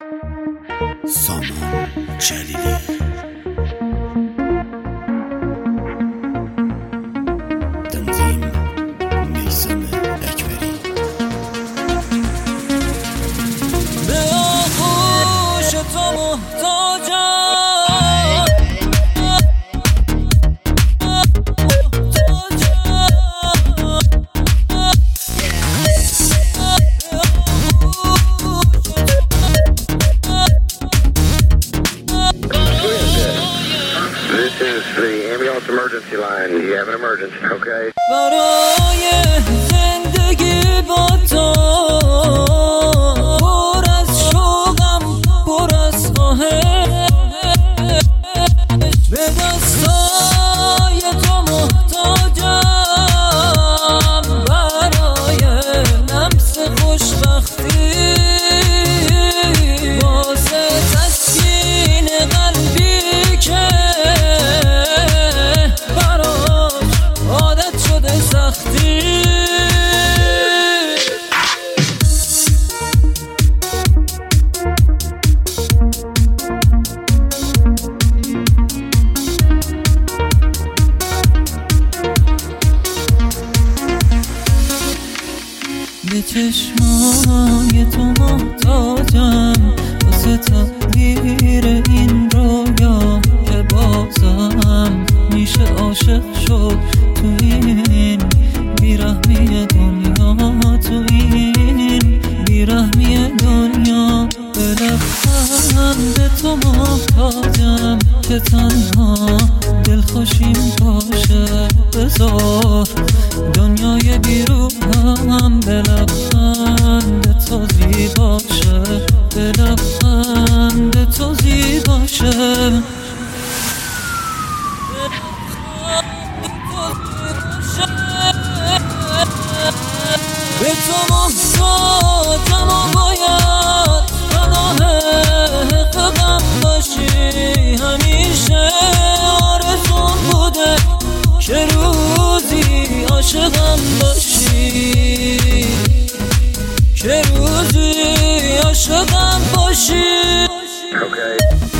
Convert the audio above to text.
سامان جلیلی تنظیم میثم اکبری به آغوش تو محتاجم This is the ambulance emergency line. You have an emergency, okay? برای زندگی با تو پر از شوقم پر از خواهش به دستای تو محتاجم برای لمس خوشبختی واسه تسکین قلبی که عادت شده سختی به چشمای تو محتاجم واسه تغییر این رویا که بازم میشه عاشق شد تو این بیرحمی دنیا تو این بیرحمی دنیا به لبخند تو محتاجم که تنها دلخوشیم باشه بذار دنیای بیرونم به لبخند تو زیباشه به لبخند تو زیباشه به تو محتاجم و باید پناه حقم باشی همیشه آرزون بوده که روزی عاشقم باشی که روزی عاشقم باشی Okay.